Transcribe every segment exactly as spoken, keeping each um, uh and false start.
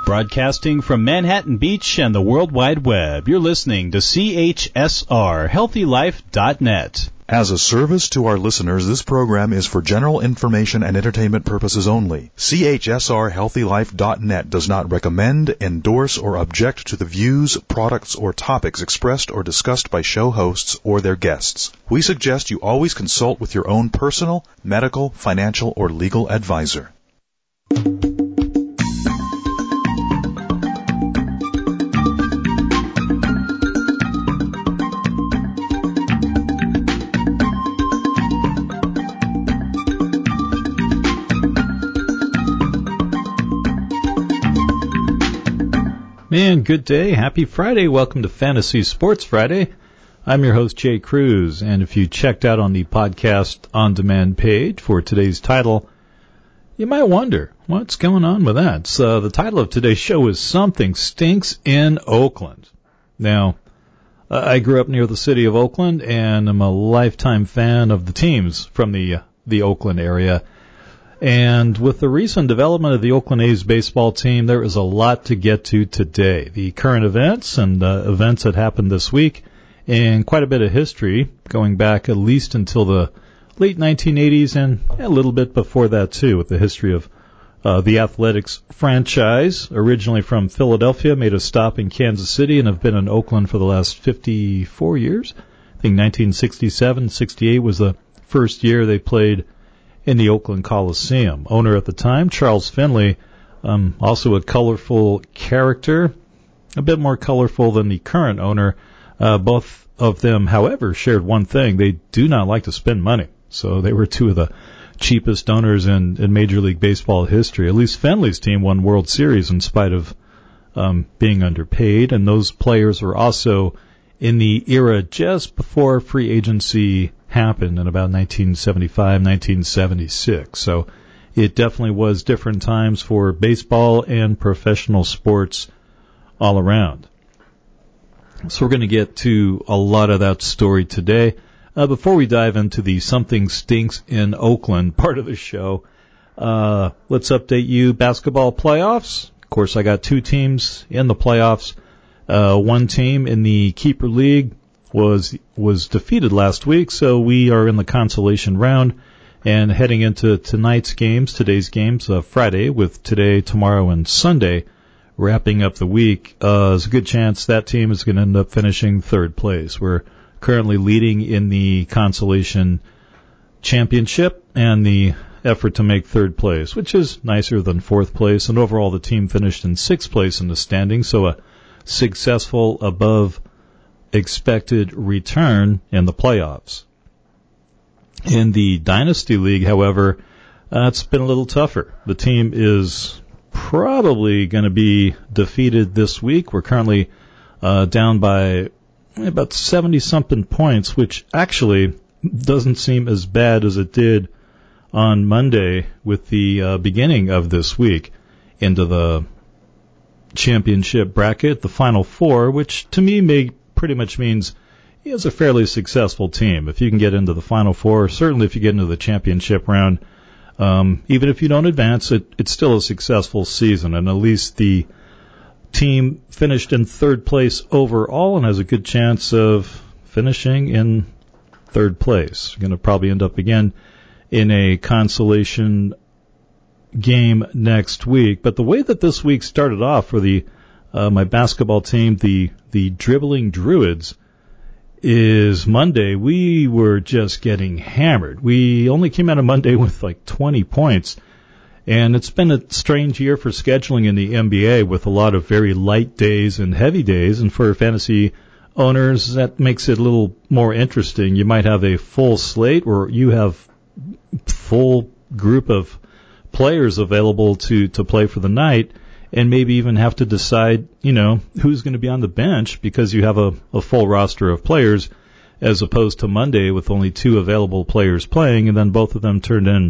Broadcasting from Manhattan Beach and the World Wide Web, you're listening to C H S R Healthy Life dot net. As a service to our listeners, this program is for general information and entertainment purposes only. C H S R Healthy Life dot net does not recommend, endorse, or object to the views, products, or topics expressed or discussed by show hosts or their guests. We suggest you always consult with your own personal, medical, financial, or legal advisor. Man, good day. Happy Friday. Welcome to Fantasy Sports Friday. I'm your host, Jay Cruz, and if you checked out on the podcast on-demand page for today's title, you might wonder, what's going on with that? So the title of today's show is Something Stinks in Oakland. Now, uh, I grew up near the city of Oakland, and I'm a lifetime fan of the teams from the uh, the Oakland area. And with the recent development of the Oakland A's baseball team, there is a lot to get to today. The current events and uh, events that happened this week, and quite a bit of history going back at least until the late nineteen eighties and a little bit before that too, with the history of uh, the Athletics franchise, originally from Philadelphia, made a stop in Kansas City and have been in Oakland for the last fifty-four years. I think nineteen sixty-seven, sixty-eight was the first year they played in the Oakland Coliseum. Owner at the time, Charles Finley, um, also a colorful character, a bit more colorful than the current owner. Uh, both of them, however, shared one thing. They do not like to spend money. So they were two of the cheapest owners in, in Major League Baseball history. At least Finley's team won World Series in spite of um, being underpaid, and those players were also in the era just before free agency happened in about nineteen seventy-five, nineteen seventy-six. So it definitely was different times for baseball and professional sports all around. So we're going to get to a lot of that story today. Uh, before we dive into the Something Stinks in Oakland part of the show, uh, let's update you. Basketball playoffs. Of course, I got two teams in the playoffs. Uh, one team in the Keeper League was was defeated last week, so we are in the consolation round and heading into tonight's games, today's games, uh, Friday, with today, tomorrow, and Sunday, wrapping up the week. Uh, there's a good chance that team is going to end up finishing third place. We're currently leading in the consolation championship and the effort to make third place, which is nicer than fourth place, and overall the team finished in sixth place in the standings, so a successful above expected return in the playoffs. In the Dynasty League, however, uh, it's been a little tougher. The team is probably going to be defeated this week. We're currently uh, down by about seventy-something points, which actually doesn't seem as bad as it did on Monday with the uh, beginning of this week into the championship bracket, the Final Four, which to me may pretty much means he has a fairly successful team. If you can get into the Final Four, certainly if you get into the championship round, um, even if you don't advance, it, it's still a successful season, and at least the team finished in third place overall and has a good chance of finishing in third place. Going to probably end up again in a consolation game next week. But the way that this week started off for the uh, my basketball team, the the Dribbling Druids, is Monday. We were just getting hammered. We only came out of Monday with like twenty points. And it's been a strange year for scheduling in the N B A with a lot of very light days and heavy days. And for fantasy owners, that makes it a little more interesting. You might have a full slate or you have full group of players available to, to play for the night, and maybe even have to decide, you know, who's going to be on the bench because you have a, a full roster of players, as opposed to Monday with only two available players playing, and then both of them turned in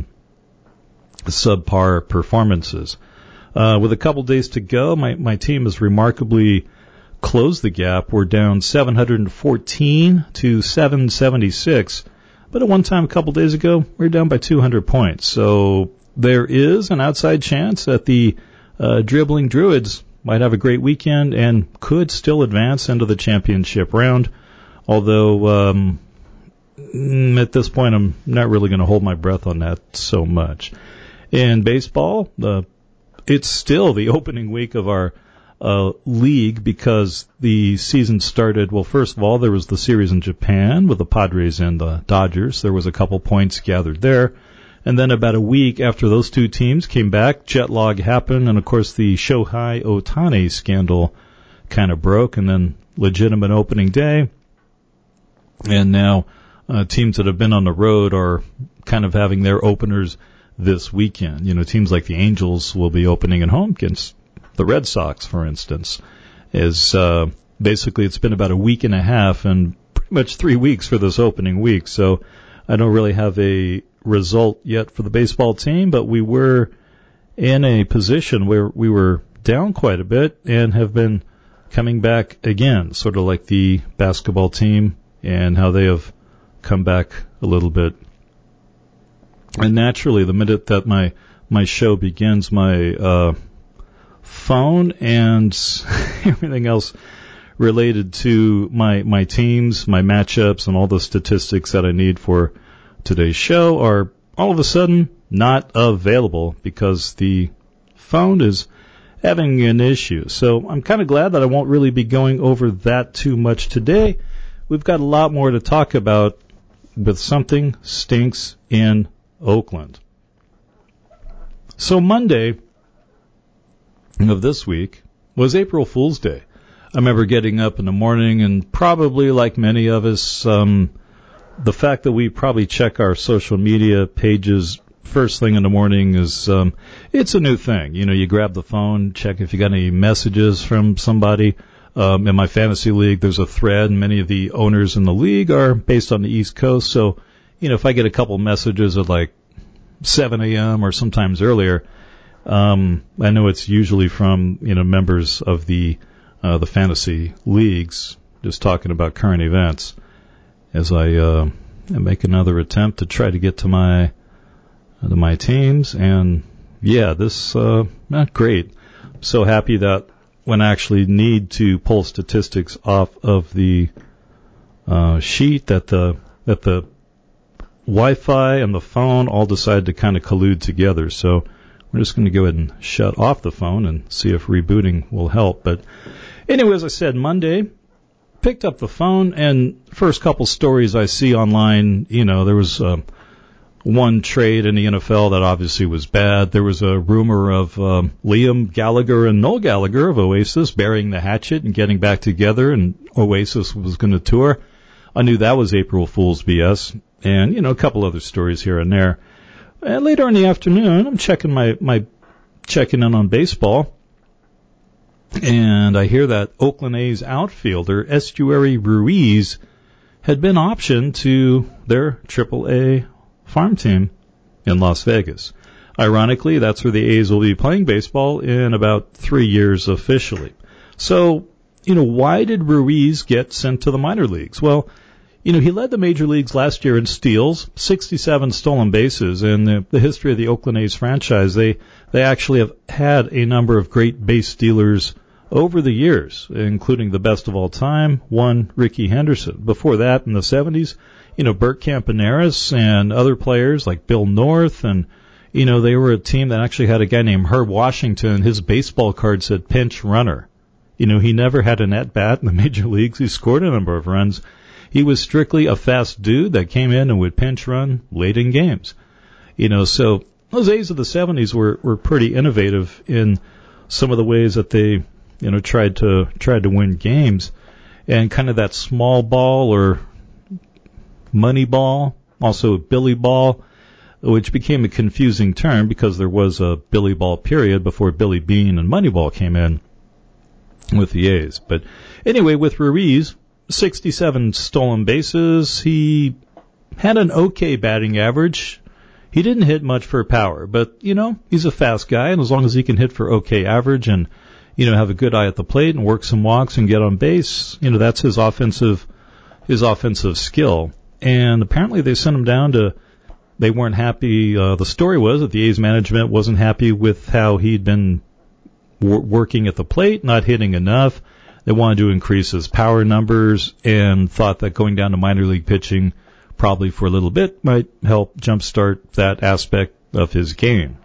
subpar performances. Uh, with a couple days to go, my, my team has remarkably closed the gap. We're down seven hundred fourteen to seven seventy-six, but at one time a couple days ago, we were down by two hundred points. So there is an outside chance that the uh, dribbling Druids might have a great weekend and could still advance into the championship round. Although um, at this point, I'm not really going to hold my breath on that so much. In baseball, uh, it's still the opening week of our uh, league because the season started. Well, first of all, there was the series in Japan with the Padres and the Dodgers. There was a couple points gathered there. And then about a week after those two teams came back, jet lag happened, and of course the Shohei Ohtani scandal kind of broke, and then legitimate opening day. And now uh, teams that have been on the road are kind of having their openers this weekend. You know, teams like the Angels will be opening at home against the Red Sox, for instance. Is uh, basically it's been about a week and a half and pretty much three weeks for this opening week. So I don't really have a result yet for the baseball team, but we were in a position where we were down quite a bit and have been coming back again, sort of like the basketball team and how they have come back a little bit. And naturally, the minute that my my show begins, my uh, phone and everything else related to my my teams, my matchups, and all the statistics that I need for today's show are all of a sudden not available because the phone is having an issue. So I'm kind of glad that I won't really be going over that too much today. We've got a lot more to talk about with something stinks in Oakland. So Monday of this week was April Fool's Day. I remember getting up in the morning and probably like many of us, um, the fact that we probably check our social media pages first thing in the morning is, um, it's a new thing. You know, you grab the phone, check if you got any messages from somebody. Um, in my fantasy league, there's a thread, and many of the owners in the league are based on the East Coast. So, you know, if I get a couple messages at like seven a.m. or sometimes earlier, um, I know it's usually from, you know, members of the, uh, the fantasy leagues just talking about current events. As I uh, make another attempt to try to get to my to my teams, and yeah, this uh, not great. I'm so happy that when I actually need to pull statistics off of the uh, sheet, that the that the Wi-Fi and the phone all decide to kind of collude together. So we're just going to go ahead and shut off the phone and see if rebooting will help. But anyway, as I said, Monday. Picked up the phone, and first couple stories I see online, you know, there was uh, one trade in the N F L that obviously was bad. There was a rumor of um, Liam Gallagher and Noel Gallagher of Oasis burying the hatchet and getting back together, and Oasis was going to tour. I knew that was April Fool's B S, and, you know, a couple other stories here and there. And later in the afternoon, I'm checking my, my checking in on baseball. And I hear that Oakland A's outfielder, Estuary Ruiz, had been optioned to their triple A farm team in Las Vegas. Ironically, that's where the A's will be playing baseball in about three years officially. So, you know, why did Ruiz get sent to the minor leagues? Well, you know, he led the major leagues last year in steals, sixty-seven stolen bases. In the, the history of the Oakland A's franchise, they, they actually have had a number of great base stealers over the years, including the best of all time, one Ricky Henderson. Before that, in the seventies, you know, Bert Campaneris and other players like Bill North, and, you know, they were a team that actually had a guy named Herb Washington. His baseball card said pinch runner. You know, he never had an at-bat in the major leagues. He scored a number of runs. He was strictly a fast dude that came in and would pinch run late in games. You know, so those A's of the seventies were, were pretty innovative in some of the ways that they, you know, tried to tried to win games, and kind of that small ball or money ball, also Billy ball, which became a confusing term because there was a Billy ball period before Billy Bean and Moneyball came in with the A's. But anyway, with Ruiz, sixty-seven stolen bases, he had an okay batting average. He didn't hit much for power, but, you know, he's a fast guy, and as long as he can hit for okay average and, you know, have a good eye at the plate and work some walks and get on base, you know, that's his offensive, his offensive skill. And apparently they sent him down to, they weren't happy, uh, the story was that the A's management wasn't happy with how he'd been wor- working at the plate, not hitting enough. They wanted to increase his power numbers and thought that going down to minor league pitching probably for a little bit might help jumpstart that aspect of his game.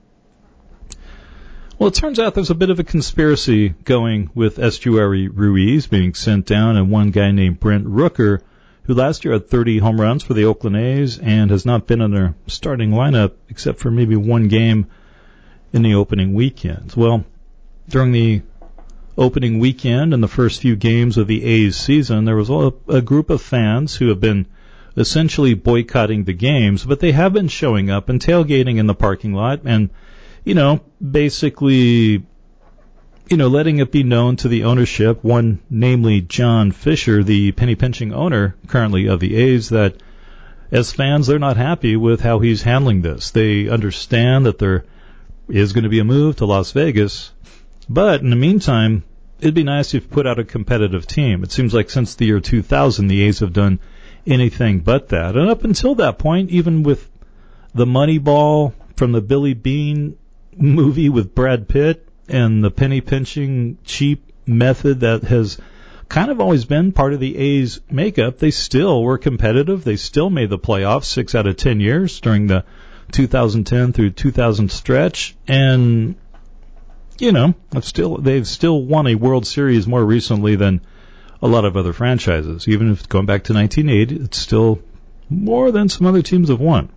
Well, it turns out there's a bit of a conspiracy going with Estuary Ruiz being sent down and one guy named Brent Rooker, who last year had thirty home runs for the Oakland A's and has not been in their starting lineup except for maybe one game in the opening weekend. Well, during the opening weekend and the first few games of the A's season, there was a, a group of fans who have been essentially boycotting the games, but they have been showing up and tailgating in the parking lot and, you know, basically, you know, letting it be known to the ownership, one namely John Fisher, the penny pinching owner currently of the A's, that as fans they're not happy with how he's handling this. They understand that there is going to be a move to Las Vegas, but in the meantime, it'd be nice if you put out a competitive team. It seems like since the year two thousand, the A's have done anything but that. And up until that point, even with the Moneyball from the Billy Bean movie with Brad Pitt and the penny pinching cheap method that has kind of always been part of the A's makeup, they still were competitive. They still made the playoffs six out of ten years during the two thousand ten through two thousand stretch. And, you know, I've still they've still won a World Series more recently than a lot of other franchises. Even if going back to nineteen eighty, it's still more than some other teams have won.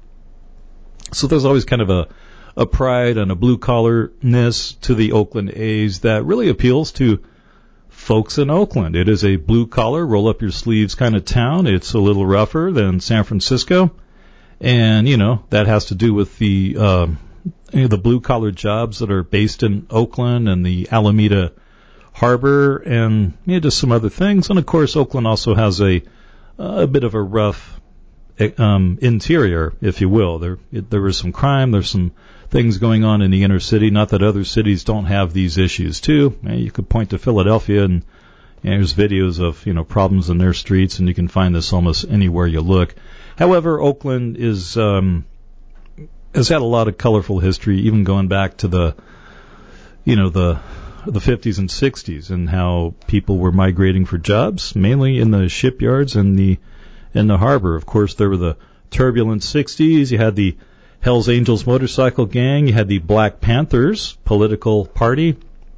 So there's always kind of a a pride and a blue-collarness to the Oakland A's that really appeals to folks in Oakland. It is a blue-collar, roll-up-your-sleeves kind of town. It's a little rougher than San Francisco. And, you know, that has to do with the uh, you know, the blue-collar jobs that are based in Oakland and the Alameda Harbor and you know, just some other things. And, of course, Oakland also has a a bit of a rough um, interior, if you will. There, it, there is some crime. There's some things going on in the inner city. Not that other cities don't have these issues too. You could point to Philadelphia, and you know, there's videos of you know problems in their streets, and you can find this almost anywhere you look. However, Oakland is um, has had a lot of colorful history, even going back to the you know the the fifties and sixties, and how people were migrating for jobs, mainly in the shipyards and the in the harbor. Of course, there were the turbulent sixties. You had the Hells Angels motorcycle gang. You had the Black Panthers political party,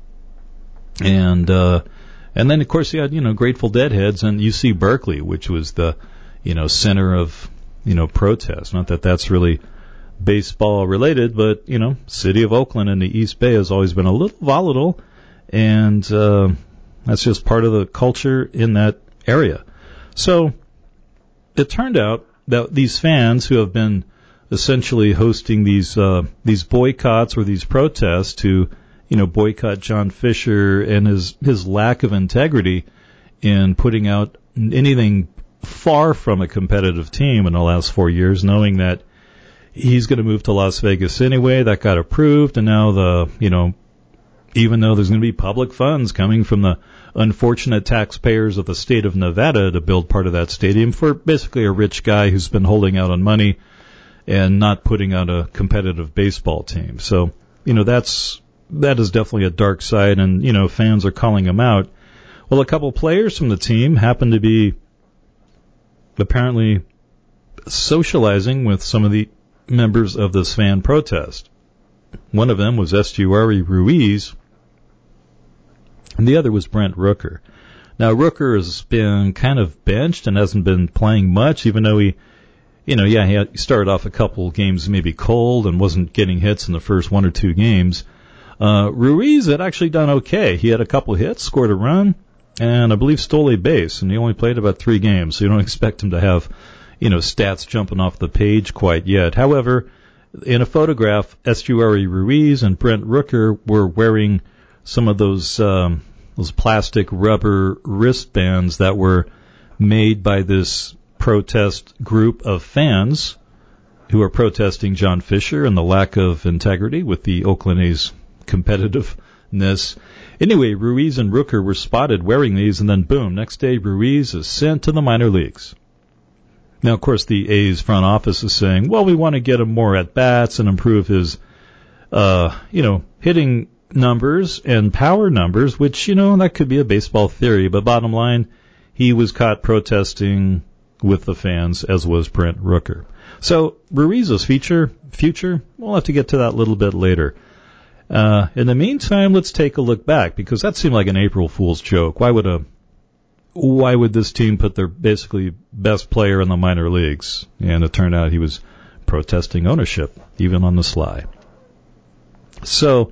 and uh, and then of course you had you know Grateful Dead heads and U C Berkeley, which was the you know center of you know protest. Not that that's really baseball related, but you know city of Oakland and the East Bay has always been a little volatile, and uh, that's just part of the culture in that area. So it turned out that these fans who have been essentially hosting these uh, these boycotts or these protests to, you know, boycott John Fisher and his his lack of integrity in putting out anything far from a competitive team in the last four years, knowing that he's going to move to Las Vegas anyway. That got approved, and now the you know, even though there's going to be public funds coming from the unfortunate taxpayers of the state of Nevada to build part of that stadium for basically a rich guy who's been holding out on money and not putting out a competitive baseball team. So, you know, that's, that is definitely a dark side, and, you know, fans are calling him out. Well, a couple players from the team happen to be apparently socializing with some of the members of this fan protest. One of them was Estuary Ruiz, and the other was Brent Rooker. Now, Rooker has been kind of benched and hasn't been playing much, even though he You know, yeah, he, had, he started off a couple games maybe cold and wasn't getting hits in the first one or two games. Uh, Ruiz had actually done okay. He had a couple hits, scored a run, and I believe stole a base, and he only played about three games, so you don't expect him to have, you know, stats jumping off the page quite yet. However, in a photograph, Estuary Ruiz and Brent Rooker were wearing some of those, um, those plastic rubber wristbands that were made by this protest group of fans who are protesting John Fisher and the lack of integrity with the Oakland A's competitiveness. Anyway, Ruiz and Rooker were spotted wearing these, and then boom, next day Ruiz is sent to the minor leagues. Now, of course, the A's front office is saying, well, we want to get him more at-bats and improve his, uh, you know, hitting numbers and power numbers, which, you know, that could be a baseball theory, but bottom line, he was caught protesting with the fans, as was Brent Rooker. So, Ruiz's future, future, we'll have to get to that a little bit later. Uh, in the meantime, let's take a look back, because that seemed like an April Fool's joke. Why would a, why would this team put their basically best player in the minor leagues? And it turned out he was protesting ownership, even on the sly. So,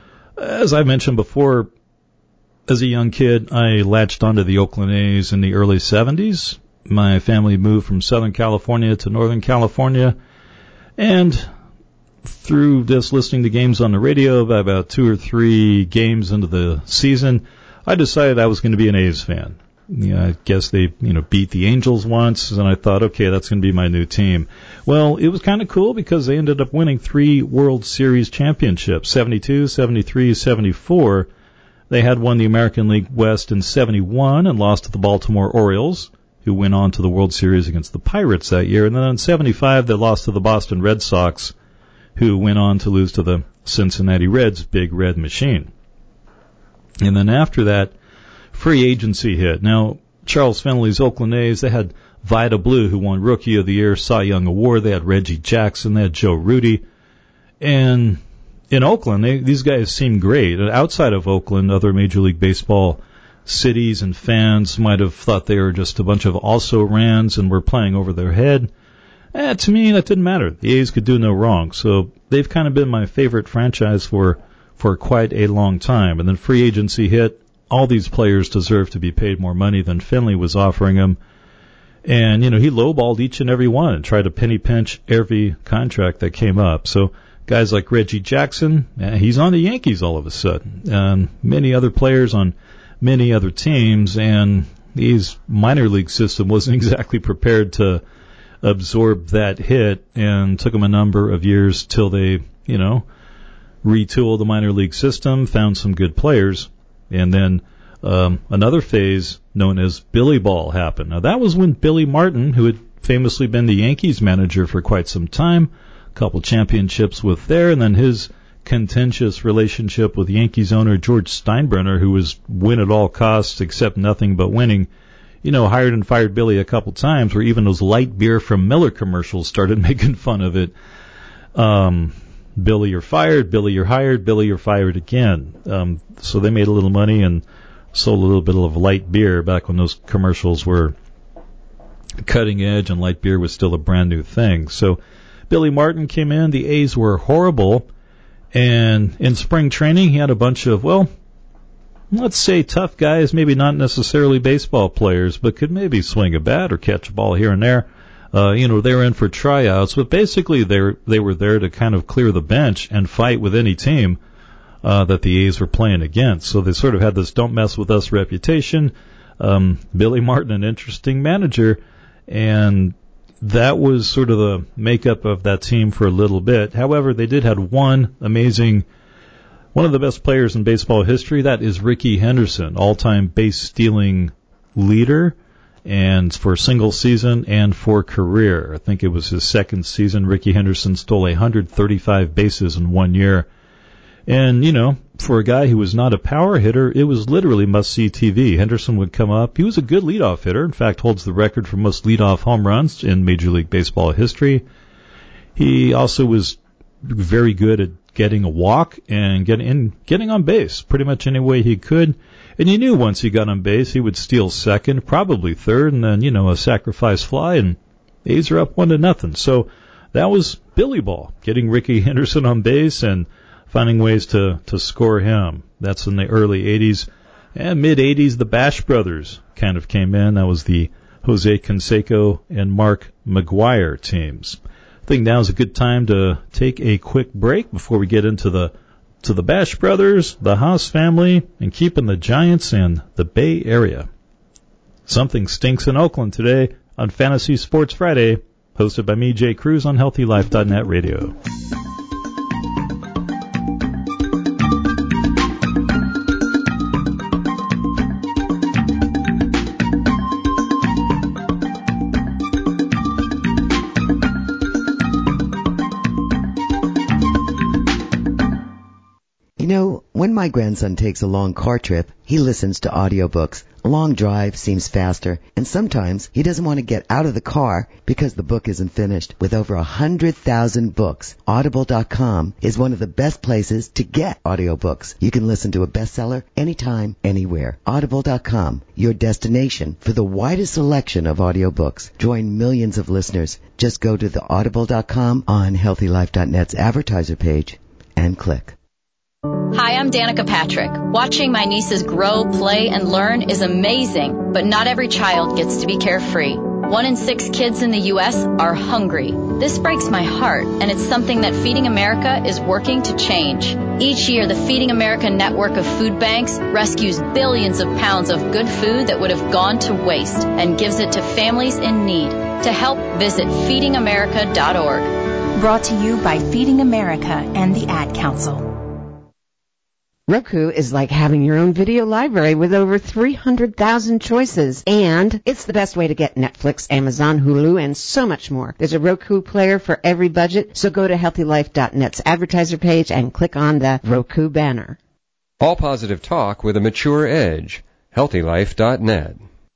as I mentioned before, as a young kid, I latched onto the Oakland A's in the early seventies. My family moved from Southern California to Northern California, and through this listening to games on the radio, by about two or three games into the season, I decided I was going to be an A's fan. You know, I guess they, you know, beat the Angels once, and I thought, okay, that's going to be my new team. Well, it was kind of cool because they ended up winning three World Series championships, seventy-two, seventy-three, seventy-four. They had won the American League West in seventy-one and lost to the Baltimore Orioles, who went on to the World Series against the Pirates that year. And then in seventy-five, they lost to the Boston Red Sox, who went on to lose to the Cincinnati Reds, Big Red Machine. And then after that, free agency hit. Now, Charles Finley's Oakland A's, they had Vida Blue, who won Rookie of the Year, Cy Young Award. They had Reggie Jackson. They had Joe Rudy. And in Oakland, they, these guys seemed great. Outside of Oakland, other Major League Baseball cities and fans might have thought they were just a bunch of also-rans and were playing over their head. Eh, to me, that didn't matter. The A's could do no wrong. So they've kind of been my favorite franchise for, for quite a long time. And then free agency hit. All these players deserve to be paid more money than Finley was offering them. And, you know, he lowballed each and every one and tried to penny pinch every contract that came up. So guys like Reggie Jackson, eh, he's on the Yankees all of a sudden. And many other players on many other teams. And his minor league system wasn't exactly prepared to absorb that hit, and took them a number of years till they, you know, retooled the minor league system, found some good players. And then um, another phase known as Billy Ball happened. Now, that was when Billy Martin, who had famously been the Yankees manager for quite some time, a couple championships with there, and then his contentious relationship with Yankees owner George Steinbrenner, who was win at all costs, accept nothing but winning, you know, hired and fired Billy a couple times, where even those light beer from Miller commercials started making fun of it. Um... Billy, you're fired. Billy, you're hired. Billy, you're fired again. Um, so they made a little money and sold a little bit of light beer back when those commercials were cutting edge and light beer was still a brand new thing. So Billy Martin came in. The A's were horrible. And in spring training, he had a bunch of, well, let's say tough guys, maybe not necessarily baseball players, but could maybe swing a bat or catch a ball here and there. Uh, you know, they were in for tryouts, but basically they were, they were there to kind of clear the bench and fight with any team uh, that the A's were playing against. So they sort of had this don't mess with us reputation. Um, Billy Martin, an interesting manager, and that was sort of the makeup of that team for a little bit. However, they did have one amazing, one of the best players in baseball history. That is Rickey Henderson, all-time base stealing leader. And for a single season and for career. I think it was his second season. Rickey Henderson stole one hundred thirty-five bases in one year. And, you know, for a guy who was not a power hitter, it was literally must-see T V. Henderson would come up. He was a good leadoff hitter. In fact, holds the record for most leadoff home runs in Major League Baseball history. He also was very good at getting a walk and getting in, getting on base pretty much any way he could. And you knew once he got on base, he would steal second, probably third, and then, you know, a sacrifice fly, and A's are up one to nothing. So that was Billy Ball, getting Rickey Henderson on base and finding ways to, to score him. That's in the early eighties. And mid-eighties, the Bash Brothers kind of came in. That was the Jose Canseco and Mark McGwire teams. I think now is a good time to take a quick break before we get into the to the Bash Brothers, the Haas family, and keeping the Giants in the Bay Area. Something stinks in Oakland today on Fantasy Sports Friday, hosted by me, Jay Cruz, on Healthy Life dot net radio. You know, when my grandson takes a long car trip, he listens to audiobooks. A long drive seems faster, and sometimes he doesn't want to get out of the car because the book isn't finished. With over one hundred thousand books, Audible dot com is one of the best places to get audiobooks. You can listen to a bestseller anytime, anywhere. Audible dot com, your destination for the widest selection of audiobooks. Join millions of listeners. Just go to the audible dot com on healthy life dot net's advertiser page and click. Hi, I'm Danica Patrick. Watching my nieces grow, play, and learn is amazing, but not every child gets to be carefree. One in six kids in the U S are hungry. This breaks my heart, and it's something that Feeding America is working to change. Each year, the Feeding America network of food banks rescues billions of pounds of good food that would have gone to waste and gives it to families in need. To help, visit feeding america dot org. Brought to you by Feeding America and the Ad Council. Roku is like having your own video library with over three hundred thousand choices. And it's the best way to get Netflix, Amazon, Hulu, and so much more. There's a Roku player for every budget, so go to healthy life dot net's advertiser page and click on the Roku banner. All positive talk with a mature edge. healthy life dot net.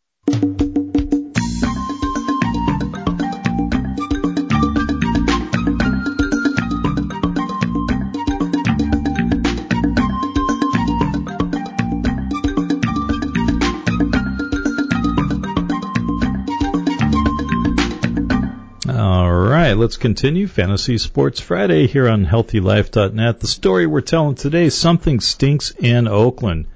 Let's continue Fantasy Sports Friday here on healthy life dot net. The story we're telling today, something stinks in Oakland.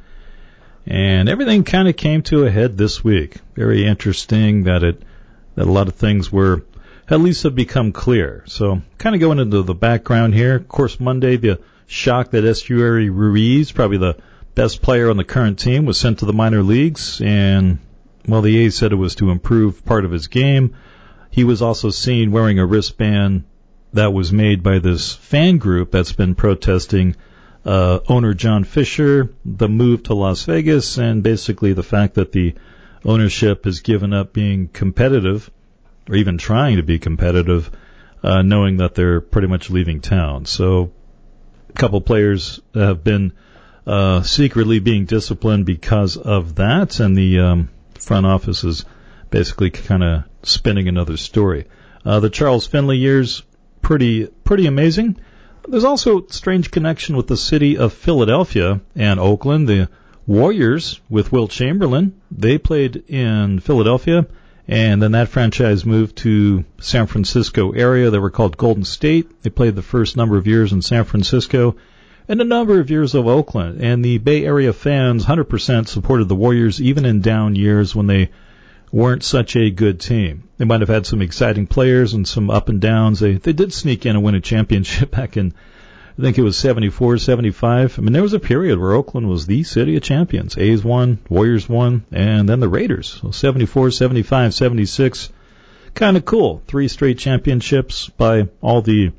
And everything kind of came to a head this week. Very interesting that it that a lot of things were at least have become clear. So kind of going into the background here. Of course, Monday, the shock that Estuary Ruiz, probably the best player on the current team, was sent to the minor leagues. And, well, the A's said it was to improve part of his game. He was also seen wearing a wristband that was made by this fan group that's been protesting uh, owner John Fisher, the move to Las Vegas, and basically the fact that the ownership has given up being competitive, or even trying to be competitive, uh, knowing that they're pretty much leaving town. So a couple players have been uh, secretly being disciplined because of that, and the um, front office is basically kind of spinning another story. Uh, the Charles Finley years, pretty pretty amazing. There's also a strange connection with the city of Philadelphia and Oakland. The Warriors, with Wilt Chamberlain, they played in Philadelphia, and then that franchise moved to San Francisco area. They were called Golden State. They played the first number of years in San Francisco and a number of years of Oakland. And the Bay Area fans one hundred percent supported the Warriors, even in down years when they weren't such a good team. They might have had some exciting players and some up and downs. They they did sneak in and win a championship back in, I think it was seventy-four, seventy-five. I mean, there was a period where Oakland was the city of champions. A's won, Warriors won, and then the Raiders. So seventy-four, seventy-five, seventy-six. Kind of cool. Three straight championships by all the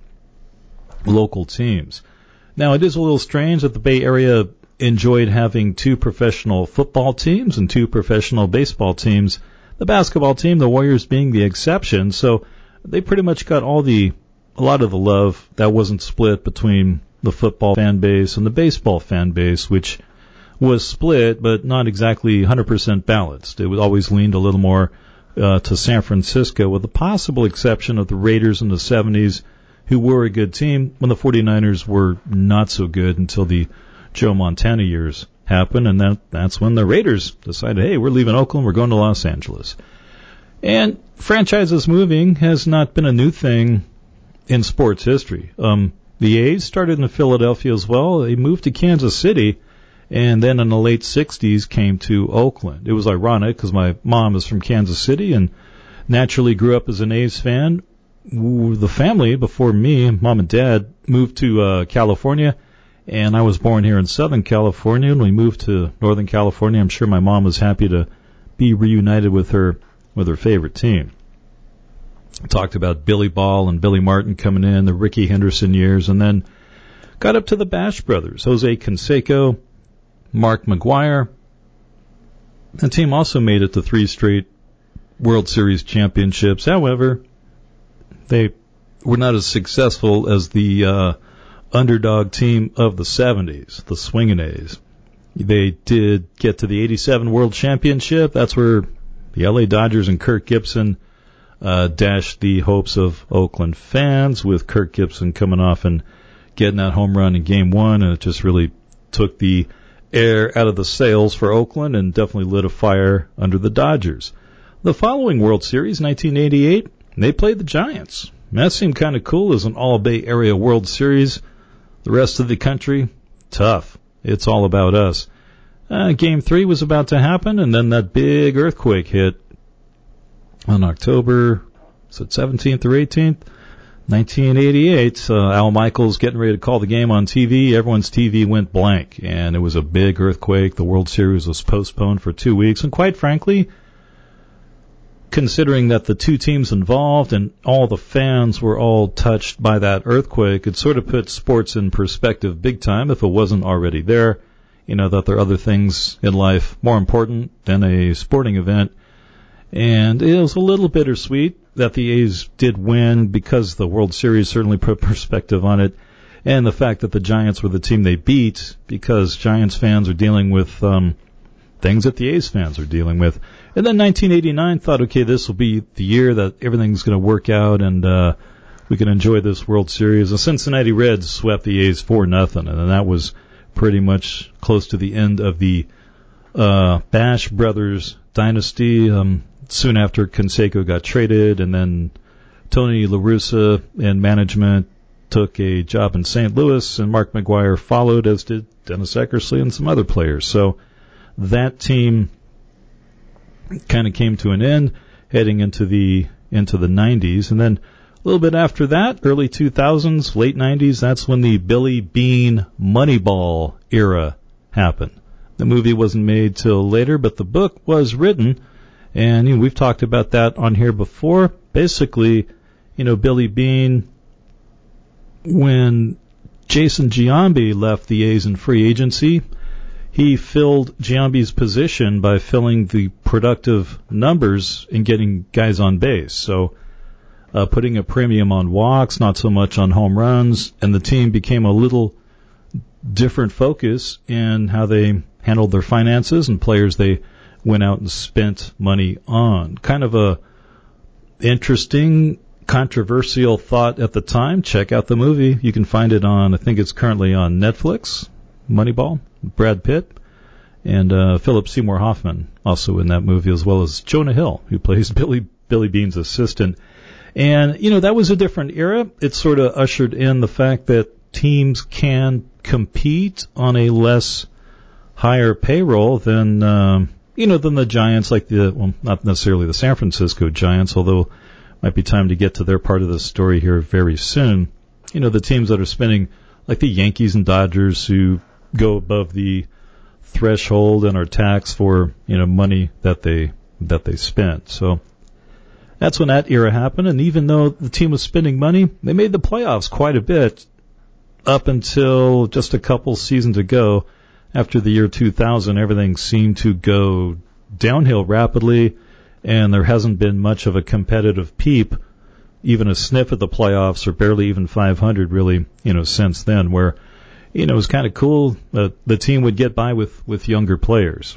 local teams. Now, it is a little strange that the Bay Area enjoyed having two professional football teams and two professional baseball teams. The basketball team, the Warriors being the exception, so they pretty much got all the, a lot of the love that wasn't split between the football fan base and the baseball fan base, which was split, but not exactly one hundred percent balanced. It was always leaned a little more uh, to San Francisco, with the possible exception of the Raiders in the seventies, who were a good team when the forty-niners were not so good until the Joe Montana years happened, and that, that's when the Raiders decided, hey, we're leaving Oakland, we're going to Los Angeles. And franchises moving has not been a new thing in sports history. Um, the A's started in Philadelphia as well. They moved to Kansas City, and then in the late sixties came to Oakland. It was ironic because my mom is from Kansas City and naturally grew up as an A's fan. The family, before me, mom and dad, moved to uh, California, and I was born here in Southern California, and we moved to Northern California. I'm sure my mom was happy to be reunited with her with her favorite team. I talked about Billy Ball and Billy Martin coming in, the Ricky Henderson years, and then got up to the Bash brothers, Jose Canseco, Mark McGuire. The team also made it to three straight World Series championships. However, they were not as successful as the uh, underdog team of the seventies, the Swingin' A's. They did get to the eighty-seven World Championship. That's where the L A Dodgers and Kirk Gibson uh, dashed the hopes of Oakland fans, with Kirk Gibson coming off and getting that home run in Game One, and it just really took the air out of the sails for Oakland and definitely lit a fire under the Dodgers. The following World Series, nineteen eighty-eight, they played the Giants. That seemed kind of cool as an all-Bay Area World Series. The rest of the country, tough. It's all about us. Uh, game three was about to happen, and then that big earthquake hit on October, is it seventeenth or eighteenth? nineteen eighty-eight. Uh, Al Michaels getting ready to call the game on T V. Everyone's T V went blank, and it was a big earthquake. The World Series was postponed for two weeks, and quite frankly, considering that the two teams involved and all the fans were all touched by that earthquake, it sort of put sports in perspective big time if it wasn't already there. You know, that there are other things in life more important than a sporting event. And it was a little bittersweet that the A's did win, because the World Series certainly put perspective on it, and the fact that the Giants were the team they beat, because Giants fans are dealing with um, things that the A's fans are dealing with. And then nineteen eighty-nine thought, okay, this will be the year that everything's going to work out and uh, we can enjoy this World Series. The Cincinnati Reds swept the A's four nothing, and that was pretty much close to the end of the uh, Bash Brothers dynasty. Um, soon after Canseco got traded, and then Tony La Russa and management took a job in Saint Louis, and Mark McGwire followed, as did Dennis Eckersley and some other players. So that team kind of came to an end heading into the into the nineties. And then a little bit after that, early two thousands, late nineties, that's when the Billy Beane Moneyball era happened. The movie wasn't made till later, but the book was written, and you know, we've talked about that on here before. Basically, you know, Billy Beane, when Jason Giambi left the A's in free agency, he filled Giambi's position by filling the productive numbers and getting guys on base. So uh, putting a premium on walks, not so much on home runs, and the team became a little different focus in how they handled their finances and players they went out and spent money on. Kind of a interesting, controversial thought at the time. Check out the movie. You can find it on, I think it's currently on Netflix, Moneyball. Brad Pitt and uh, Philip Seymour Hoffman also in that movie, as well as Jonah Hill, who plays Billy Billy Beane's assistant. And, you know, that was a different era. It sort of ushered in the fact that teams can compete on a less higher payroll than, um, you know, than the Giants, like the, well, not necessarily the San Francisco Giants, although it might be time to get to their part of the story here very soon. You know, the teams that are spending, like the Yankees and Dodgers, who go above the threshold and are taxed for, you know, money that they that they spent. So that's when that era happened. And even though the team was spending money, they made the playoffs quite a bit up until just a couple seasons ago. After the year two thousand, everything seemed to go downhill rapidly, and there hasn't been much of a competitive peep, even a sniff at the playoffs, or barely even five hundred really, you know, since then, where, you know, it was kind of cool that the team would get by with, with younger players.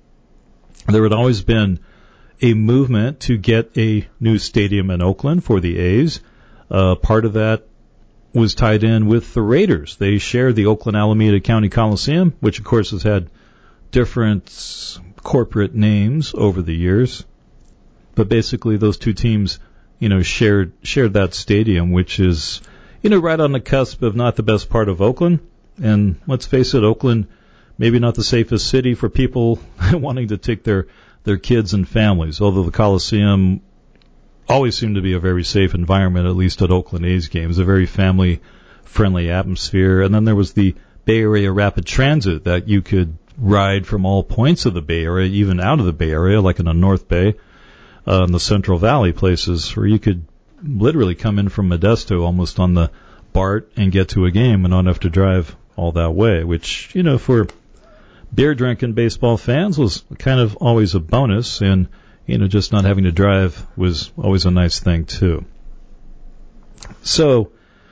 There had always been a movement to get a new stadium in Oakland for the A's. Uh, part of that was tied in with the Raiders. They shared the Oakland Alameda County Coliseum, which of course has had different corporate names over the years. But basically those two teams, you know, shared shared that stadium, which is, you know, right on the cusp of not the best part of Oakland. And let's face it, Oakland, maybe not the safest city for people wanting to take their, their kids and families, although the Coliseum always seemed to be a very safe environment, at least at Oakland A's games, a very family-friendly atmosphere. And then there was the Bay Area Rapid Transit that you could ride from all points of the Bay Area, even out of the Bay Area, like in the North Bay, uh, in the Central Valley places, where you could literally come in from Modesto almost on the BART and get to a game and not have to drive all that way, which, you know, for beer drinking baseball fans was kind of always a bonus, and, you know, just not having to drive was always a nice thing too. So,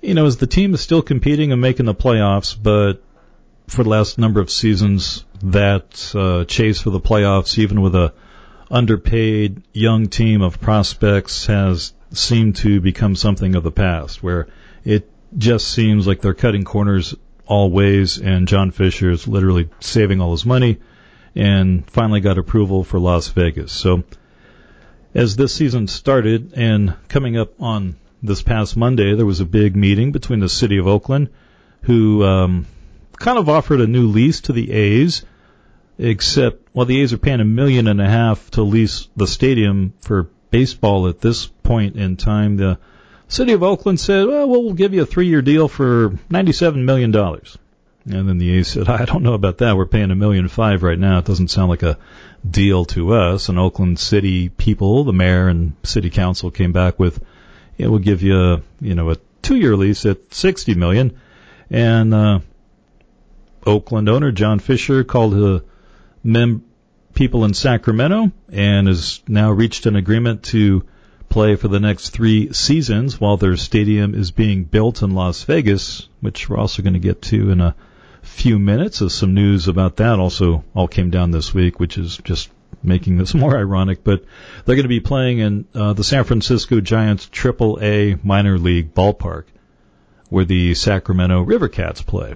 you know, as the team is still competing and making the playoffs, but for the last number of seasons, that uh, chase for the playoffs, even with a underpaid young team of prospects, has seemed to become something of the past, where it just seems like they're cutting corners all ways, and John Fisher is literally saving all his money and finally got approval for Las Vegas. So as this season started, and coming up on this past Monday, there was a big meeting between the city of Oakland, who um, kind of offered a new lease to the A's, except, well, the A's are paying a million and a half to lease the stadium for baseball at this point in time. The city of Oakland said, well, we'll give you a three-year deal for ninety-seven million dollars. And then the A's said, I don't know about that. We're paying a million five right now. It doesn't sound like a deal to us. And Oakland City people, the mayor and city council, came back with, yeah, we'll give you a, you know, a two-year lease at sixty million dollars. And uh, Oakland owner John Fisher called the mem- people in Sacramento and has now reached an agreement to play for the next three seasons while their stadium is being built in Las Vegas, which we're also going to get to in a few minutes. As some news about that also all came down this week, which is just making this more ironic. But they're going to be playing in uh, the San Francisco Giants triple A minor league ballpark, where the Sacramento River Cats play.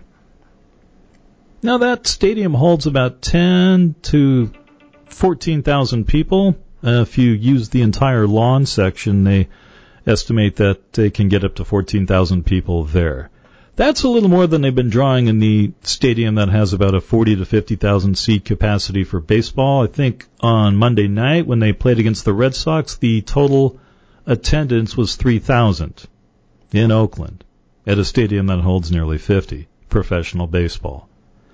Now that stadium holds about ten to fourteen thousand people. Uh, if you use the entire lawn section, they estimate that they can get up to fourteen thousand people there. That's a little more than they've been drawing in the stadium that has about a forty to fifty thousand seat capacity for baseball. I think on Monday night when they played against the Red Sox, the total attendance was three thousand in Oakland at a stadium that holds nearly fifty, professional baseball.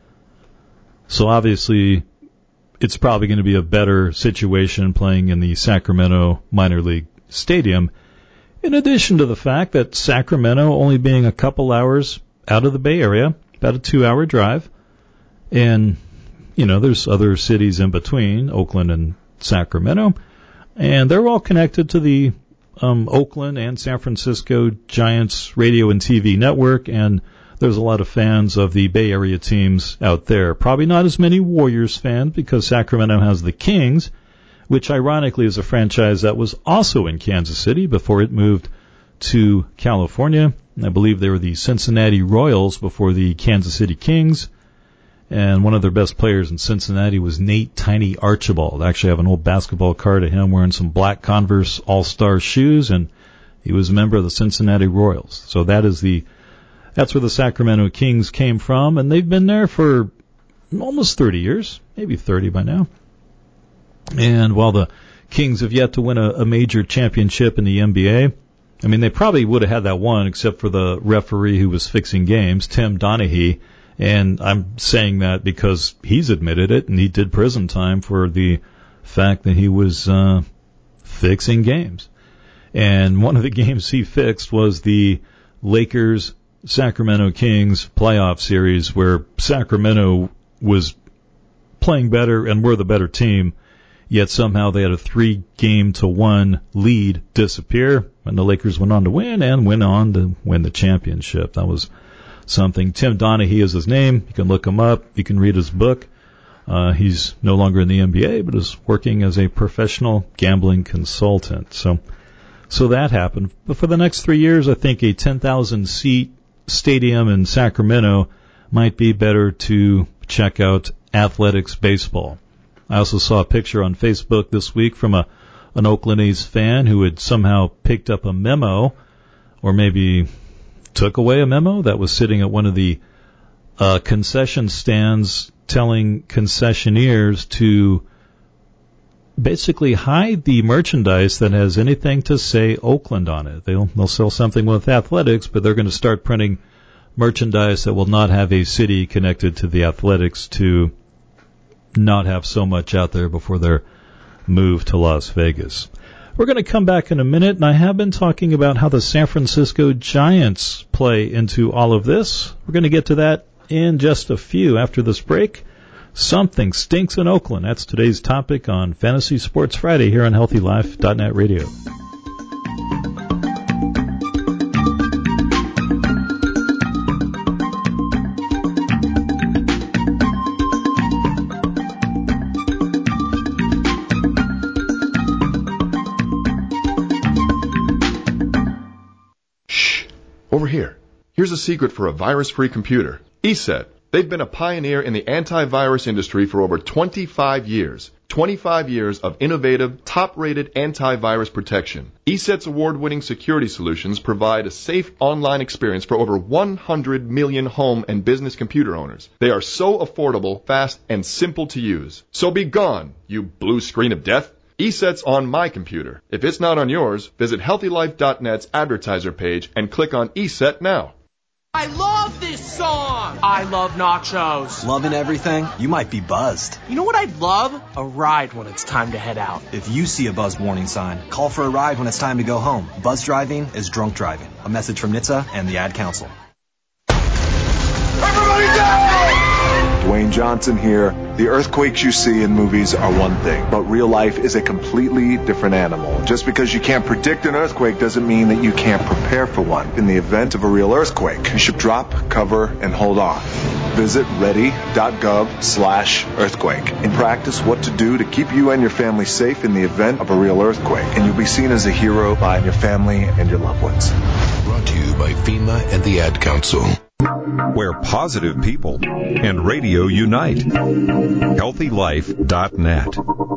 So obviously, it's probably going to be a better situation playing in the Sacramento minor league stadium, in addition to the fact that Sacramento only being a couple hours out of the Bay Area, about a two-hour drive, and, you know, there's other cities in between, Oakland and Sacramento, and they're all connected to the um, Oakland and San Francisco Giants radio and T V network, and there's a lot of fans of the Bay Area teams out there. Probably not as many Warriors fans because Sacramento has the Kings, which ironically is a franchise that was also in Kansas City before it moved to California. I believe they were the Cincinnati Royals before the Kansas City Kings. And one of their best players in Cincinnati was Nate Tiny Archibald. I actually have an old basketball card of him wearing some black Converse All-Star shoes, and he was a member of the Cincinnati Royals. So that is the That's where the Sacramento Kings came from, and they've been there for almost thirty years, maybe thirty by now. And while the Kings have yet to win a, a major championship in the N B A, I mean, they probably would have had that one except for the referee who was fixing games, Tim Donaghy. And I'm saying that because he's admitted it, and he did prison time for the fact that he was uh, fixing games. And one of the games he fixed was the Lakers Sacramento Kings playoff series, where Sacramento was playing better and were the better team, yet somehow they had a three game to one lead disappear, and the Lakers went on to win and went on to win the championship. That was something. Tim Donaghy is his name. You can look him up. You can read his book. Uh, he's no longer in the N B A, but is working as a professional gambling consultant. So, so that happened. But for the next three years, I think a ten thousand seat stadium in Sacramento might be better to check out athletics baseball. I also saw a picture on Facebook this week from a an Oakland A's fan who had somehow picked up a memo, or maybe took away a memo that was sitting at one of the uh, concession stands, telling concessionaires to basically hide the merchandise that has anything to say Oakland on it. They'll, they'll sell something with athletics, but they're going to start printing merchandise that will not have a city connected to the athletics to not have so much out there before their move to Las Vegas. We're going to come back in a minute, and I have been talking about how the San Francisco Giants play into all of this. We're going to get to that in just a few after this break. Something stinks in Oakland. That's today's topic on Fantasy Sports Friday here on Healthy Life dot net radio. Here's a secret for a virus-free computer. ESET. They've been a pioneer in the antivirus industry for over twenty-five years. twenty-five years of innovative, top-rated antivirus protection. ESET's award-winning security solutions provide a safe online experience for over one hundred million home and business computer owners. They are so affordable, fast, and simple to use. So be gone, you blue screen of death. ESET's on my computer. If it's not on yours, visit healthy life dot net's advertiser page and click on ESET now. I love this song! I love nachos. Loving everything? You might be buzzed. You know what I'd love? A ride when it's time to head out. If you see a buzz warning sign, call for a ride when it's time to go home. Buzz driving is drunk driving. A message from N H T S A and the Ad Council. Everybody down! Dwayne Johnson here. The earthquakes you see in movies are one thing, but real life is a completely different animal. Just because you can't predict an earthquake doesn't mean that you can't prepare for one. In the event of a real earthquake, you should drop, cover, and hold on. Visit ready.gov slash earthquake and practice what to do to keep you and your family safe in the event of a real earthquake. And you'll be seen as a hero by your family and your loved ones. Brought to you by FEMA and the Ad Council. Where positive people and radio unite. healthy life dot net.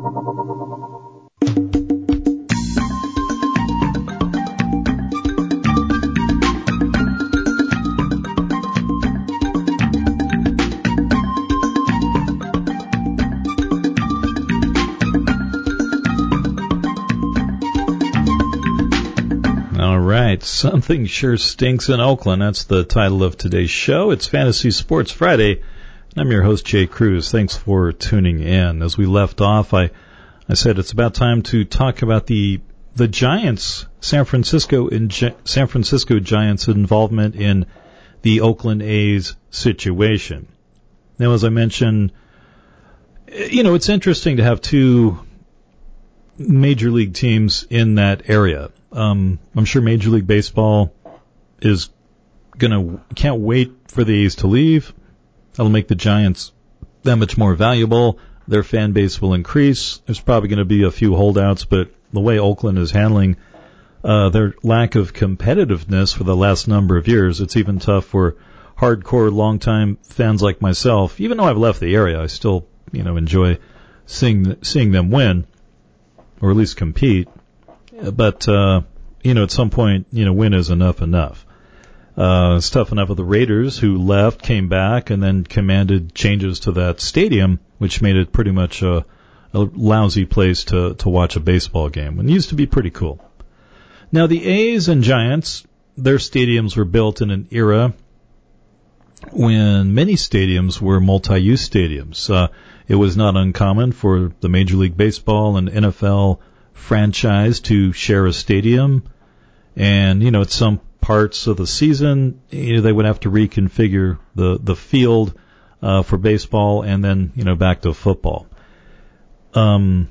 All right, something sure stinks in Oakland. That's the title of today's show. It's Fantasy Sports Friday. I'm your host, Jay Cruz. Thanks for tuning in. As we left off, I, I said it's about time to talk about the the Giants, San Francisco in San Francisco Giants' involvement in the Oakland A's situation. Now, as I mentioned, you know, it's interesting to have two major league teams in that area. Um, I'm sure Major League Baseball is gonna can't wait for the A's to leave. That'll make the Giants that much more valuable. Their fan base will increase. There's probably going to be a few holdouts, but the way Oakland is handling uh, their lack of competitiveness for the last number of years, it's even tough for hardcore, longtime fans like myself. Even though I've left the area, I still, you know, enjoy seeing seeing them win, or at least compete. But, uh, you know, at some point, you know, win is enough enough. Uh, it's tough enough with the Raiders, who left, came back, and then commanded changes to that stadium, which made it pretty much a, a lousy place to, to watch a baseball game. It used to be pretty cool. Now, the A's and Giants, their stadiums were built in an era when many stadiums were multi-use stadiums. Uh, it was not uncommon for the Major League Baseball and N F L franchise to share a stadium, and you know, at some parts of the season, you know, they would have to reconfigure the the field uh, for baseball, and then you know, back to football. Um,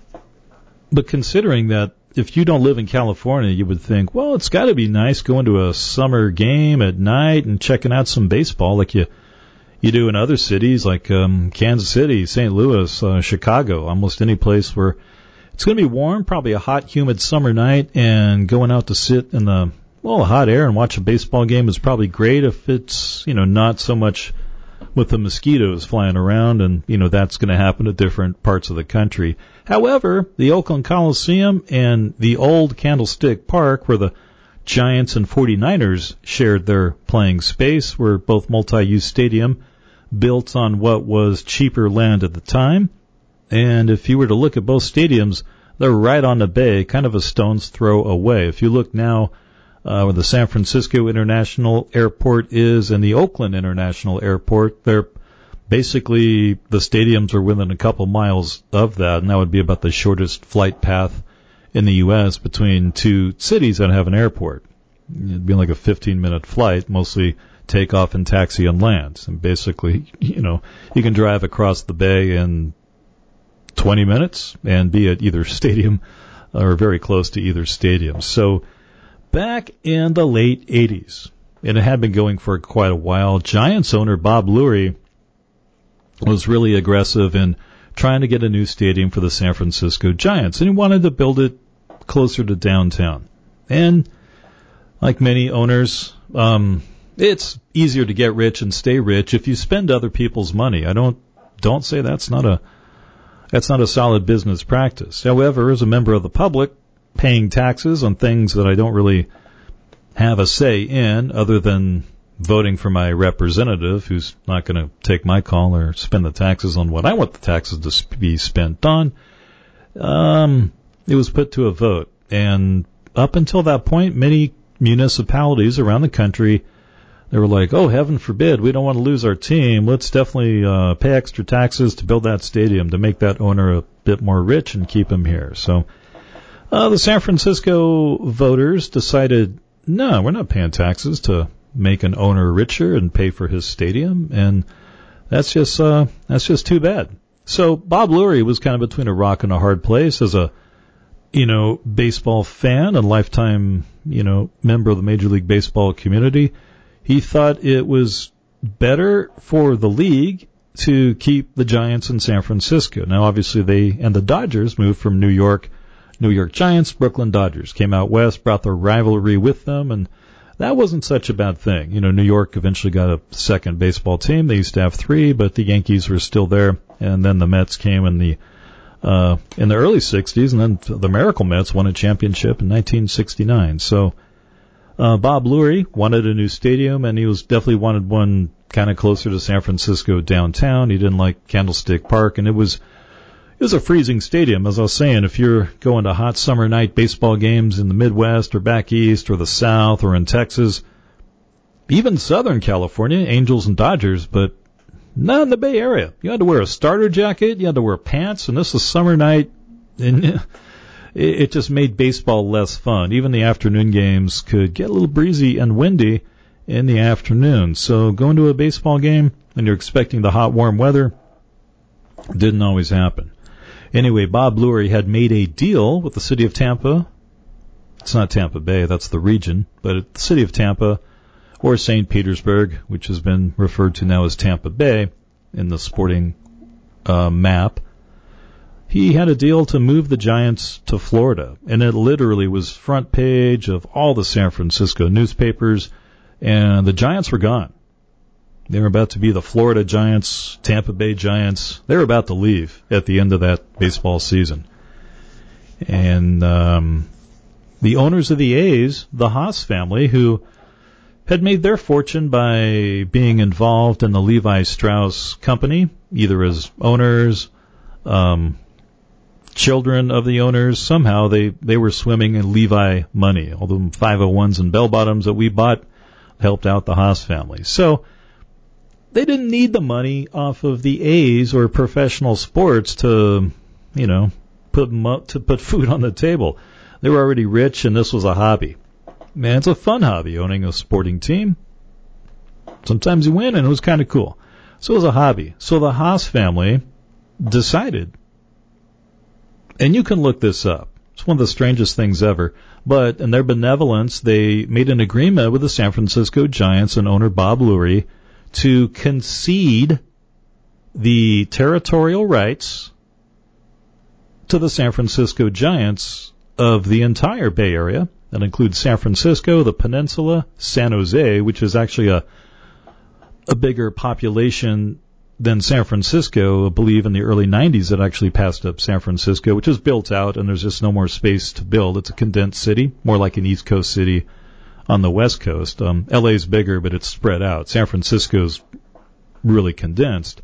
but considering that, if you don't live in California, you would think, well, it's got to be nice going to a summer game at night and checking out some baseball, like you you do in other cities like um, Kansas City, Saint Louis, uh, Chicago, almost any place where it's going to be warm, probably a hot, humid summer night, and going out to sit in the, well, hot air and watch a baseball game is probably great if it's, you know, not so much with the mosquitoes flying around, and, you know, that's going to happen at different parts of the country. However, the Oakland Coliseum and the old Candlestick Park, where the Giants and forty-niners shared their playing space, were both multi-use stadium, built on what was cheaper land at the time. And if you were to look at both stadiums, they're right on the bay, kind of a stone's throw away. If you look now uh, where the San Francisco International Airport is and the Oakland International Airport, they're basically, the stadiums are within a couple miles of that, and that would be about the shortest flight path in the U S between two cities that have an airport. It'd be like a fifteen-minute flight, mostly takeoff and taxi on land. And basically, you know, you can drive across the bay in twenty minutes and be at either stadium or very close to either stadium. So back in the late eighties, and it had been going for quite a while, Giants owner Bob Lurie was really aggressive in trying to get a new stadium for the San Francisco Giants, and he wanted to build it closer to downtown. And like many owners, um, it's easier to get rich and stay rich if you spend other people's money. I don't don't say that's not a that's not a solid business practice. However, as a member of the public, paying taxes on things that I don't really have a say in, other than voting for my representative, who's not going to take my call or spend the taxes on what I want the taxes to be spent on, um, it was put to a vote. And up until that point, many municipalities around the country, they were like, oh, heaven forbid, we don't want to lose our team. Let's definitely uh, pay extra taxes to build that stadium to make that owner a bit more rich and keep him here. So uh, the San Francisco voters decided, no, we're not paying taxes to make an owner richer and pay for his stadium, and that's just uh, that's just too bad. So Bob Lurie was kind of between a rock and a hard place as a you know baseball fan and lifetime you know member of the Major League Baseball community. He thought it was better for the league to keep the Giants in San Francisco. Now, obviously, they and the Dodgers moved from New York, New York Giants, Brooklyn Dodgers, came out west, brought the rivalry with them, and that wasn't such a bad thing. You know, New York eventually got a second baseball team. They used to have three, but the Yankees were still there. And then the Mets came in the uh in the early sixties, and then the Miracle Mets won a championship in nineteen sixty-nine. So uh Bob Lurie wanted a new stadium, and he was definitely wanted one kind of closer to San Francisco downtown. He didn't like Candlestick Park, and it was It was a freezing stadium, as I was saying. If you're going to hot summer night baseball games in the Midwest or back east or the South or in Texas, even Southern California, Angels and Dodgers, but not in the Bay Area. You had to wear a starter jacket, you had to wear pants, and this was summer night, and it just made baseball less fun. Even the afternoon games could get a little breezy and windy in the afternoon. So going to a baseball game and you're expecting the hot, warm weather didn't always happen. Anyway, Bob Lurie had made a deal with the city of Tampa. It's not Tampa Bay, that's the region, but the city of Tampa, or Saint Petersburg, which has been referred to now as Tampa Bay in the sporting uh, map. He had a deal to move the Giants to Florida, and it literally was front page of all the San Francisco newspapers, and the Giants were gone. They were about to be the Florida Giants, Tampa Bay Giants. They were about to leave at the end of that baseball season. And um, the owners of the A's, the Haas family, who had made their fortune by being involved in the Levi Strauss company, either as owners, um, children of the owners, somehow they, they were swimming in Levi money. All the five oh ones and bell-bottoms that we bought helped out the Haas family. So they didn't need the money off of the A's or professional sports to, you know, put mo- to put food on the table. They were already rich, and this was a hobby. Man, it's a fun hobby, owning a sporting team. Sometimes you win, and it was kind of cool. So it was a hobby. So the Haas family decided, and you can look this up. It's one of the strangest things ever. But in their benevolence, they made an agreement with the San Francisco Giants and owner Bob Lurie to concede the territorial rights to the San Francisco Giants of the entire Bay Area. That includes San Francisco, the Peninsula, San Jose, which is actually a a bigger population than San Francisco. I believe in the early nineties it actually passed up San Francisco, which is built out, and there's just no more space to build. It's a condensed city, more like an East Coast city on the West Coast. Um, L A's bigger, but it's spread out. San Francisco's really condensed.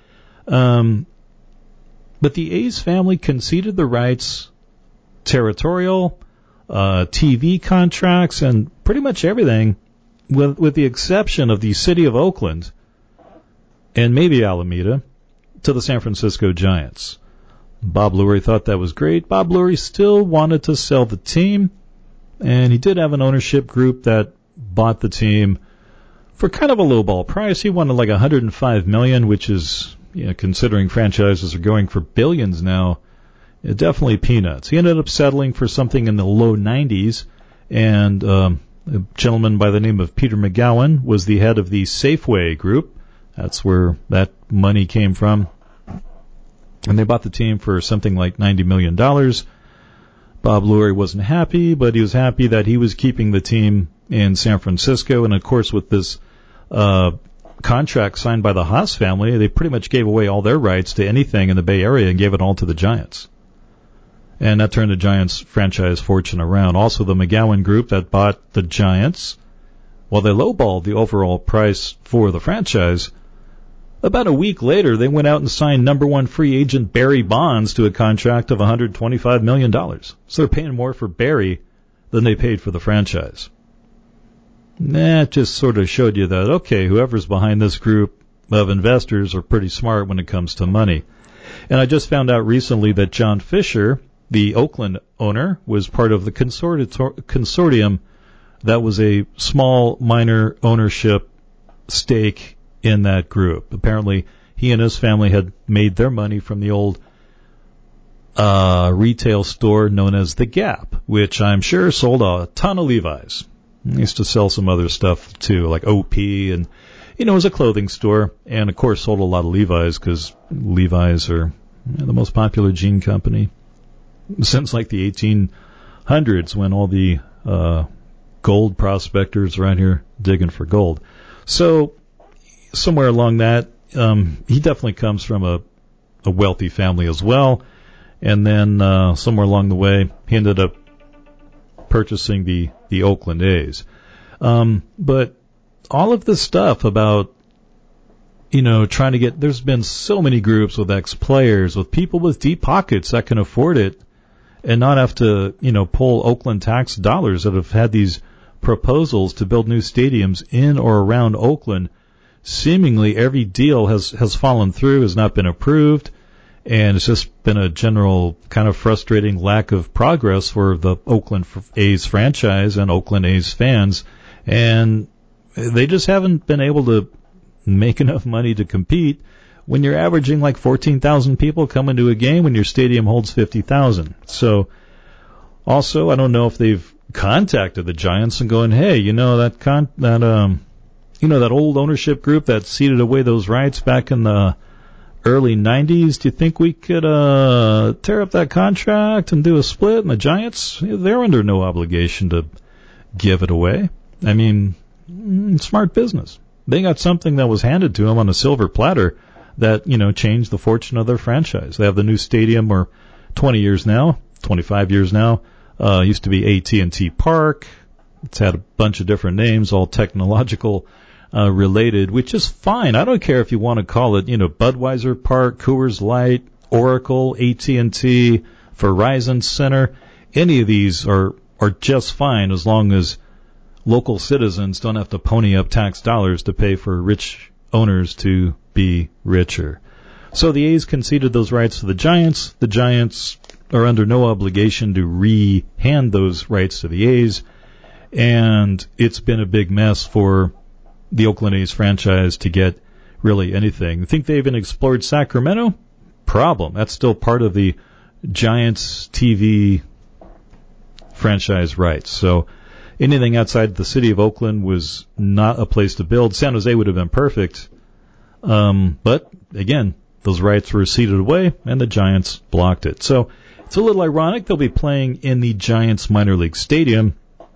Um, but the A's family conceded the rights, territorial, uh, T V contracts, and pretty much everything, with, with the exception of the city of Oakland and maybe Alameda, to the San Francisco Giants. Bob Lurie thought that was great. Bob Lurie still wanted to sell the team, and he did have an ownership group that bought the team for kind of a lowball price. He wanted like one hundred five million dollars, which is, you know, considering franchises are going for billions now, definitely peanuts. He ended up settling for something in the low nineties, and um, a gentleman by the name of Peter McGowan was the head of the Safeway Group. That's where that money came from. And they bought the team for something like ninety million dollars. Bob Lurie wasn't happy, but he was happy that he was keeping the team in San Francisco. And, of course, with this uh, contract signed by the Haas family, they pretty much gave away all their rights to anything in the Bay Area and gave it all to the Giants. And that turned the Giants franchise fortune around. Also, the McGowan Group that bought the Giants, while they lowballed the overall price for the franchise, about a week later, they went out and signed number one free agent Barry Bonds to a contract of one hundred twenty-five million dollars. So they're paying more for Barry than they paid for the franchise. That just sort of showed you that, okay, whoever's behind this group of investors are pretty smart when it comes to money. And I just found out recently that John Fisher, the Oakland owner, was part of the consortium that was a small, minor ownership stake in that group. Apparently, he and his family had made their money from the old uh, retail store known as The Gap, which I'm sure sold a ton of Levi's. He used to sell some other stuff, too, like O P, and, you know, it was a clothing store, and, of course, sold a lot of Levi's, because Levi's are, you know, the most popular jean company since, like, the eighteen hundreds, when all the uh, gold prospectors around here digging for gold. So, somewhere along that, um, he definitely comes from a, a wealthy family as well. And then uh, somewhere along the way, he ended up purchasing the, the Oakland A's. Um, but all of this stuff about, you know, trying to get, there's been so many groups with ex-players, with people with deep pockets that can afford it and not have to, you know, pull Oakland tax dollars, that have had these proposals to build new stadiums in or around Oakland. Seemingly every deal has, has fallen through, has not been approved, and it's just been a general kind of frustrating lack of progress for the Oakland A's franchise and Oakland A's fans, and they just haven't been able to make enough money to compete when you're averaging like fourteen thousand people coming to a game when your stadium holds fifty thousand. So, also, I don't know if they've contacted the Giants and going, hey, you know, that con- that um. You know, that old ownership group that ceded away those rights back in the early nineties, do you think we could uh tear up that contract and do a split? And the Giants, they're under no obligation to give it away. I mean, smart business. They got something that was handed to them on a silver platter that, you know, changed the fortune of their franchise. They have the new stadium, or twenty years now, twenty-five years now. Uh, used to be A T and T Park. It's had a bunch of different names, all technological Uh, related, which is fine. I don't care if you want to call it, you know, Budweiser Park, Coors Light, Oracle, A T and T, Verizon Center. Any of these are, are just fine as long as local citizens don't have to pony up tax dollars to pay for rich owners to be richer. So the A's conceded those rights to the Giants. The Giants are under no obligation to re-hand those rights to the A's. And it's been a big mess for the Oakland A's franchise to get really anything. Think they even explored Sacramento? Problem. That's still part of the Giants T V franchise rights. So anything outside the city of Oakland was not a place to build. San Jose would have been perfect. Um, but, again, those rights were ceded away, and the Giants blocked it. So it's a little ironic. They'll be playing in the Giants minor league stadium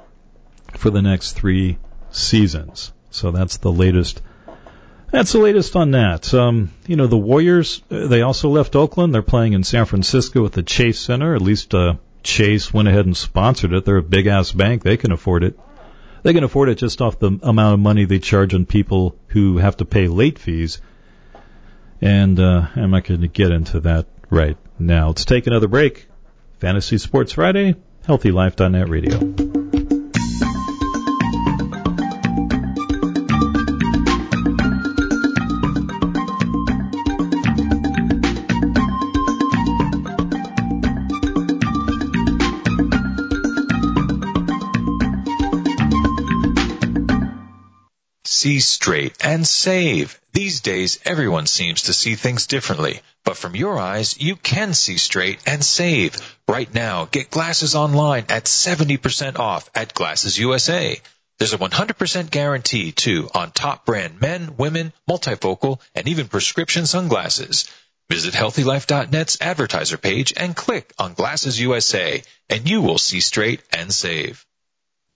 for the next three seasons. So that's the latest. That's the latest on that. Um, you know, the Warriors, they also left Oakland. They're playing in San Francisco at the Chase Center. At least uh, Chase went ahead and sponsored it. They're a big-ass bank. They can afford it. They can afford it just off the amount of money they charge on people who have to pay late fees. And uh, I'm not going to get into that right now. Let's take another break. Fantasy Sports Friday, healthy life dot net radio. See straight and save. These days, everyone seems to see things differently. But from your eyes, you can see straight and save. Right now, get glasses online at seventy percent off at Glasses U S A. There's a one hundred percent guarantee, too, on top brand men, women, multifocal, and even prescription sunglasses. Visit healthy life dot net's advertiser page and click on Glasses U S A, and you will see straight and save.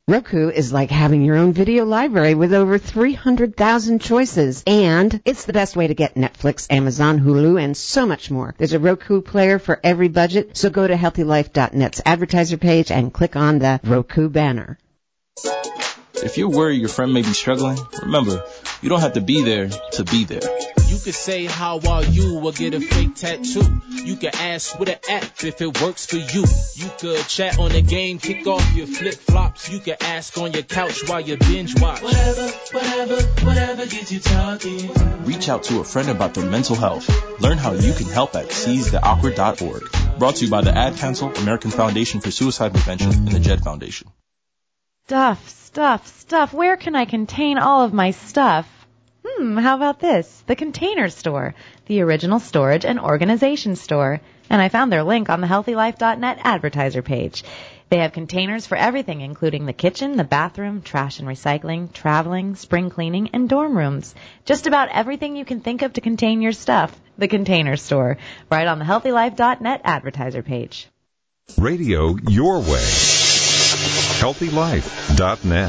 Roku is like having your own video library with over three hundred thousand choices, and it's the best way to get Netflix, Amazon, Hulu, and so much more. There's a Roku player for every budget, so go to healthy life dot net's advertiser page and click on the Roku banner. If you're worried your friend may be struggling, remember, you don't have to be there to be there. You could say, how are you, or get a fake tattoo. You could ask with an app if it works for you. You could chat on the game, kick off your flip-flops. You could ask on your couch while you binge watch. Whatever, whatever, whatever gets you talking. Reach out to a friend about their mental health. Learn how you can help at seize the awkward dot org. Brought to you by the Ad Council, American Foundation for Suicide Prevention, and the Jed Foundation. Stuff, stuff, stuff. Where can I contain all of my stuff? Hmm, how about this? The Container Store, the original storage and organization store. And I found their link on the healthy life dot net advertiser page. They have containers for everything, including the kitchen, the bathroom, trash and recycling, traveling, spring cleaning, and dorm rooms. Just about everything you can think of to contain your stuff. The Container Store, right on the healthy life dot net advertiser page. Radio your way. healthy life dot net.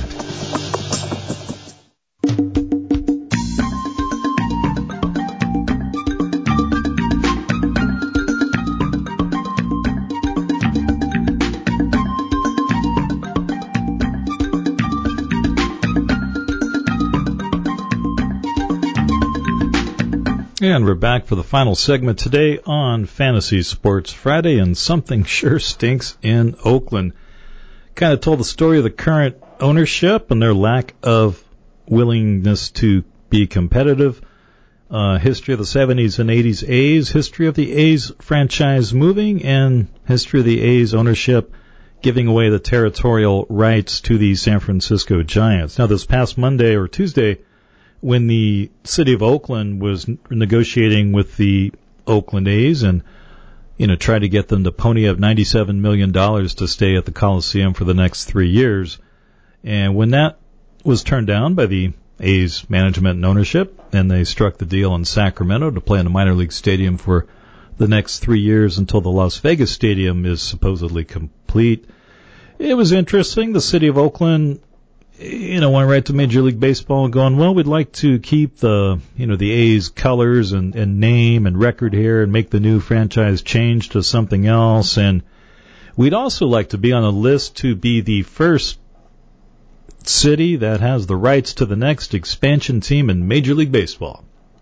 And we're back for the final segment today on Fantasy Sports Friday, and something sure stinks in Oakland. Kind of told the story of the current ownership and their lack of willingness to be competitive. Uh, history of the seventies and eighties A's, history of the A's franchise moving, and history of the A's ownership giving away the territorial rights to the San Francisco Giants. Now, this past Monday or Tuesday, when the city of Oakland was negotiating with the Oakland A's and, you know, tried to get them to pony up ninety-seven million dollars to stay at the Coliseum for the next three years. And when that was turned down by the A's management and ownership, and they struck the deal in Sacramento to play in a minor league stadium for the next three years until the Las Vegas stadium is supposedly complete. It was interesting. The city of Oakland, you know, went right to Major League Baseball going, well, we'd like to keep the, you know, the A's colors and, and name and record here and make the new franchise change to something else. And we'd also like to be on a list to be the first city that has the rights to the next expansion team in Major League Baseball.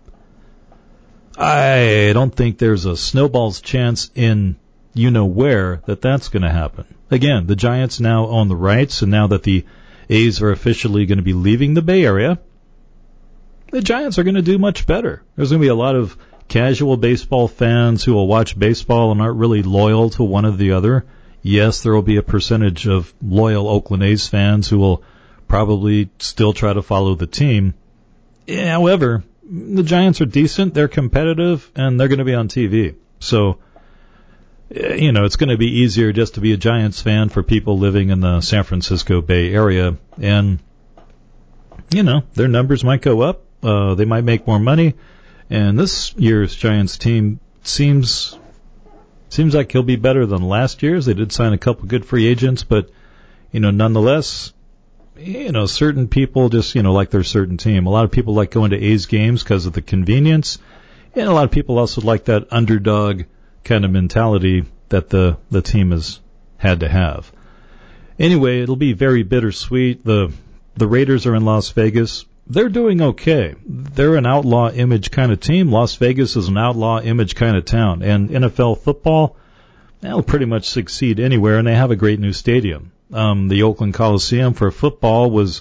I don't think there's a snowball's chance in you-know-where that that's going to happen. Again, the Giants now own the rights, and now that the A's are officially going to be leaving the Bay Area, the Giants are going to do much better. There's going to be a lot of casual baseball fans who will watch baseball and aren't really loyal to one or the other. Yes, there will be a percentage of loyal Oakland A's fans who will probably still try to follow the team. However, the Giants are decent, they're competitive, and they're going to be on T V. So, you know, it's going to be easier just to be a Giants fan for people living in the San Francisco Bay Area. And, you know, their numbers might go up. Uh, they might make more money. And this year's Giants team seems seems like he'll be better than last year's. They did sign a couple good free agents, but, you know, nonetheless, you know, certain people just, you know, like their certain team. A lot of people like going to A's games because of the convenience. And a lot of people also like that underdog kind of mentality that the, the team has had to have. Anyway, it'll be very bittersweet. The the Raiders are in Las Vegas. They're doing okay. They're an outlaw image kind of team. Las Vegas is an outlaw image kind of town. And N F L football, they'll pretty much succeed anywhere, and they have a great new stadium. Um, the Oakland Coliseum for football was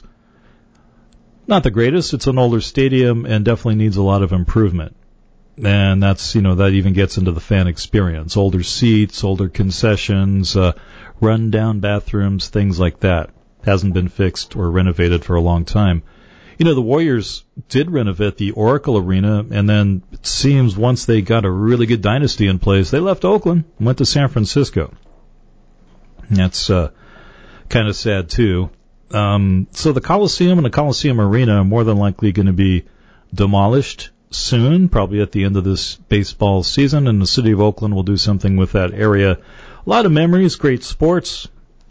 not the greatest. It's an older stadium and definitely needs a lot of improvement. And that's, you know, that even gets into the fan experience. Older seats, older concessions, uh, run-down bathrooms, things like that. Hasn't been fixed or renovated for a long time. You know, the Warriors did renovate the Oracle Arena, and then it seems once they got a really good dynasty in place, they left Oakland and went to San Francisco. That's uh, kind of sad, too. Um, so the Coliseum and the Coliseum Arena are more than likely going to be demolished soon, probably at the end of this baseball season, and the city of Oakland will do something with that area. A lot of memories, great sports,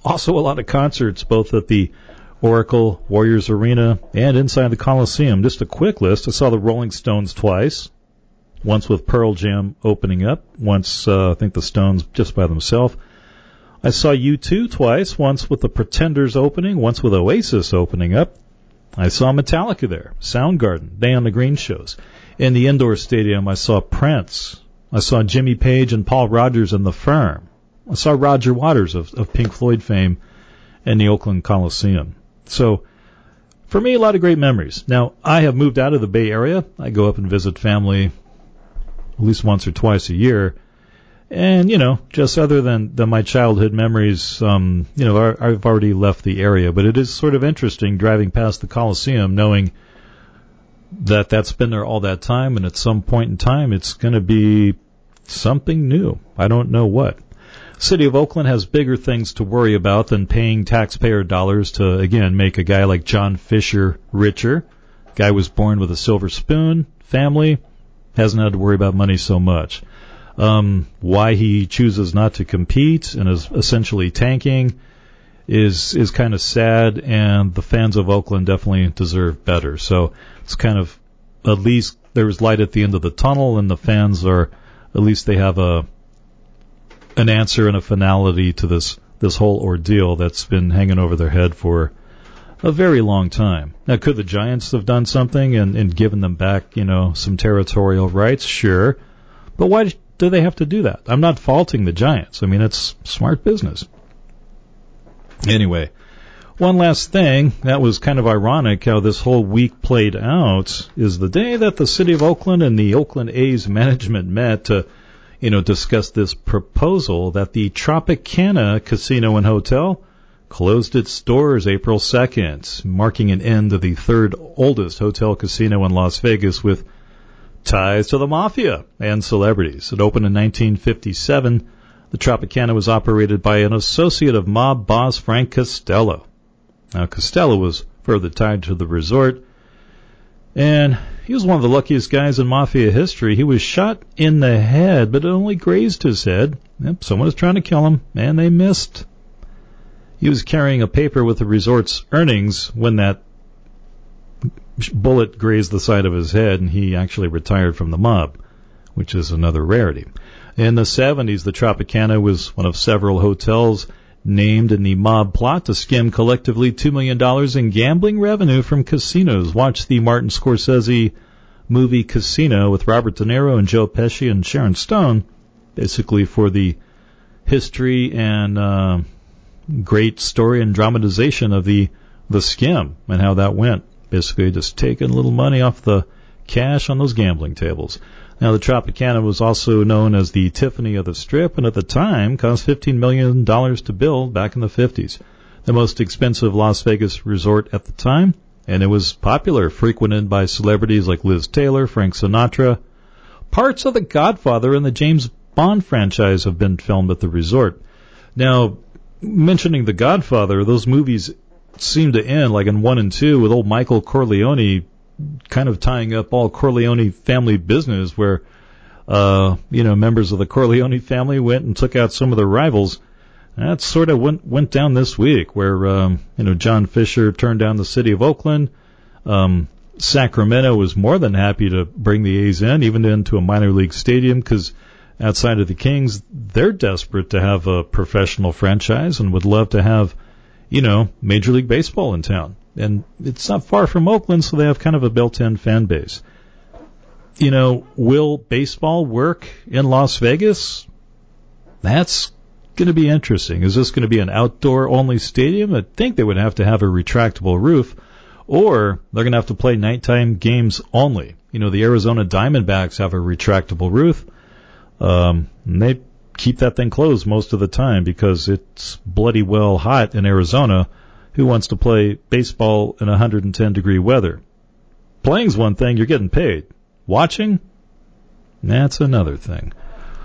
Also a lot of concerts, both at the Oracle, Warriors Arena, and inside the Coliseum. Just a quick list. I saw the Rolling Stones twice. Once with Pearl Jam opening up. Once, uh, I think the Stones just by themselves. I saw U two twice. Once with the Pretenders opening. Once with Oasis opening up. I saw Metallica there. Soundgarden. Day on the Green shows. In the indoor stadium, I saw Prince. I saw Jimmy Page and Paul Rodgers and The Firm. I saw Roger Waters of, of Pink Floyd fame in the Oakland Coliseum. So, for me, a lot of great memories. Now, I have moved out of the Bay Area. I go up and visit family at least once or twice a year. And, you know, just other than, than my childhood memories, um, you know, I, I've already left the area. But it is sort of interesting driving past the Coliseum knowing that that's been there all that time, and at some point in time it's going to be something new. I don't know what. City of Oakland has bigger things to worry about than paying taxpayer dollars to, again, make a guy like John Fisher richer. Guy was born with a silver spoon, family, hasn't had to worry about money so much. Um, why he chooses not to compete and is essentially tanking is is kind of sad, and the fans of Oakland definitely deserve better. So it's kind of, at least there's light at the end of the tunnel, and the fans are, at least they have a an answer and a finality to this this whole ordeal that's been hanging over their head for a very long time. Now, could the Giants have done something and, and given them back, you know, some territorial rights? Sure. But why do they have to do that? I'm not faulting the Giants. I mean, it's smart business. Anyway, one last thing that was kind of ironic how this whole week played out is the day that the City of Oakland and the Oakland A's management met to, you know, discuss this proposal that the Tropicana Casino and Hotel closed its doors April second, marking an end to the third oldest hotel casino in Las Vegas with ties to the mafia and celebrities. It opened in nineteen fifty-seven. The Tropicana was operated by an associate of mob boss Frank Costello. Now, Costello was further tied to the resort, and he was one of the luckiest guys in mafia history. He was shot in the head, but it only grazed his head. Yep, someone was trying to kill him, and they missed. He was carrying a paper with the resort's earnings when that bullet grazed the side of his head, and he actually retired from the mob, which is another rarity. In the seventies, the Tropicana was one of several hotels named in the mob plot to skim collectively two million dollars in gambling revenue from casinos. Watch the Martin Scorsese movie Casino with Robert De Niro and Joe Pesci and Sharon Stone, basically for the history and uh, great story and dramatization of the, the skim and how that went. Basically just taking a little money off the cash on those gambling tables. Now, the Tropicana was also known as the Tiffany of the Strip, and at the time cost fifteen million dollars to build back in the fifties. The most expensive Las Vegas resort at the time, and it was popular, frequented by celebrities like Liz Taylor, Frank Sinatra. Parts of The Godfather and the James Bond franchise have been filmed at the resort. Now, mentioning The Godfather, those movies seem to end, like in one and two, with old Michael Corleone kind of tying up all Corleone family business where, uh, you know, members of the Corleone family went and took out some of their rivals. That sort of went, went down this week where, um, you know, John Fisher turned down the City of Oakland. Um, Sacramento was more than happy to bring the A's in, even into a minor league stadium, because outside of the Kings, they're desperate to have a professional franchise and would love to have, you know, Major League Baseball in town. And it's not far from Oakland, so they have kind of a built-in fan base. You know, will baseball work in Las Vegas? That's going to be interesting. Is this going to be an outdoor-only stadium? I think they would have to have a retractable roof, or they're going to have to play nighttime games only. You know, the Arizona Diamondbacks have a retractable roof, um, and they keep that thing closed most of the time because it's bloody well hot in Arizona. Who wants to play baseball in one hundred ten degree weather? Playing's one thing, you're getting paid. Watching? That's another thing.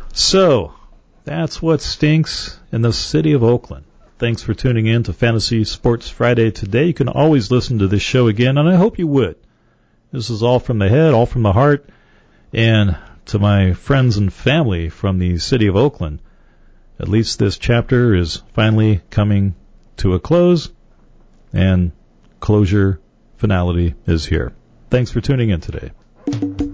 So, that's what stinks in the city of Oakland. Thanks for tuning in to Fantasy Sports Friday today. You can always listen to this show again, and I hope you would. This is all from the head, all from the heart, and to my friends and family from the city of Oakland, at least this chapter is finally coming to a close, and closure finality is here. Thanks for tuning in today.